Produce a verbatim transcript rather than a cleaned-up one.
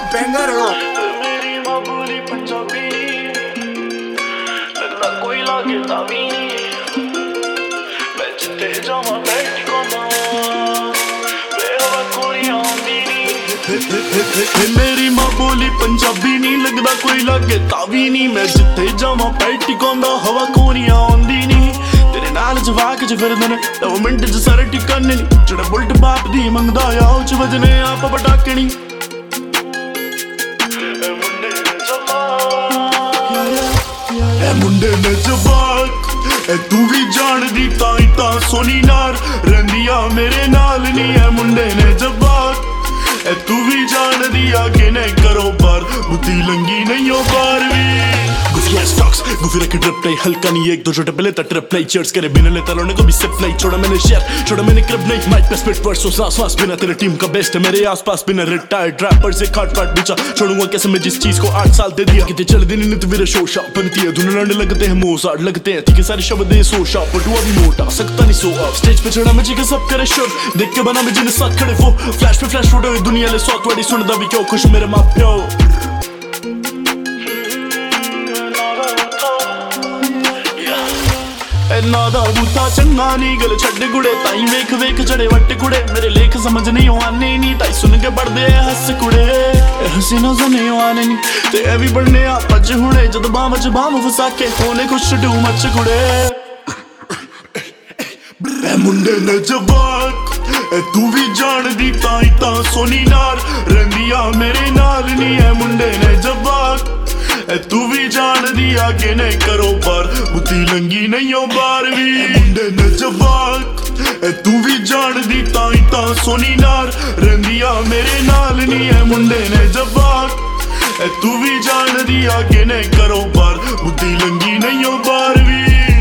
Banger हो। मेरी माँ बोली पंजाबी, लगदा कोई लागे तावी मैं जिते जावां बैठ कोना बेहवा कोई आंदी नी। मेरी माँ बोली पंजाबी नी, लगदा कोई लागे तावी नी मैं जिते जावां बैठ कोना हवा कोई आंदी नी। तेरे नाल जवाक च फिरदे ने दो मिंट च सारे टिकाने नी, जेड़ा बुलट बाप दी मंगदा आ उच वजने आप पटाकणी। ए मुंडे ने जवाक ए तू भी जान दी ताई ता सोनी नार रंदिया मेरे नाल नी। ए मुंडे ने जवाक ए तू भी जान दी आगे ने करो बार बुद्धि लंगी नहीं हो बार भी। गुफिया स्टॉक्स गुफी रखे ड्रिप नहीं, हल्का नहीं एक दो छोटे पहले तक ट्रिप नहीं, चीयर्स करे बिना लेता लोने को भी सिप नहीं, छोड़ा मैंने शेयर छोड़ा मैंने क्रिप नहीं। माइक पे स्पिट वर्ड्स सांस सांस बिना तेरे टीम का बेस्ट है मेरे आसपास बिना रिटायर्ड रैपर से काट काट बिचा छोड़ूंगा कैसे मैं जिस चीज को आठ साल दे दिया। कितने चल दिन नित मेरे शो शॉप बनती है धुन लड़ने लगते हैं मोजार्ट लगते हैं ठीक है सारे शब्द दे सो शॉप बटुआ भी मोटा सकता नहीं सो अप स्टेज पे चढ़ा मैं जी सब करे शुर देख के बना मैं जिन्हें साथ खड़े वो फ्लैश पे फ्लैश उड़े दुनिया ले सौ थोड़ी सुनदा भी क्यों खुश मेरे माँ प्यो। नादा बूता चंगा नी गल छड़ गुड़े ताई वेख वेख जड़े वट कुड़े मेरे लेख समझ नहीं आने नी ताई सुन के बढ़दे हस कुड़े हसी ना सुने आने नी ते ए भी बढ़ने आ पज हुणे जद बाम च बाम फसा के होने कुछ टू मच कुड़े। ए मुंडे ने जवाक ए तू भी जान दी ताई ता सोनी नार रंदिया मेरे नाल नी। ए मुंडे ने जवाक ए तू भी जान दी आगे ने करो बार बुद्धि लंगी नहीं हो बार भी। मुंडे ने जवाक ए तू भी जान दी ताई ता सोनी नार रंदिया मेरे नाल नी। ए मुंडे ने जवाक ए तू भी जान दी आगे ने करो बार बुद्धि लंगी नहीं हो बार भी।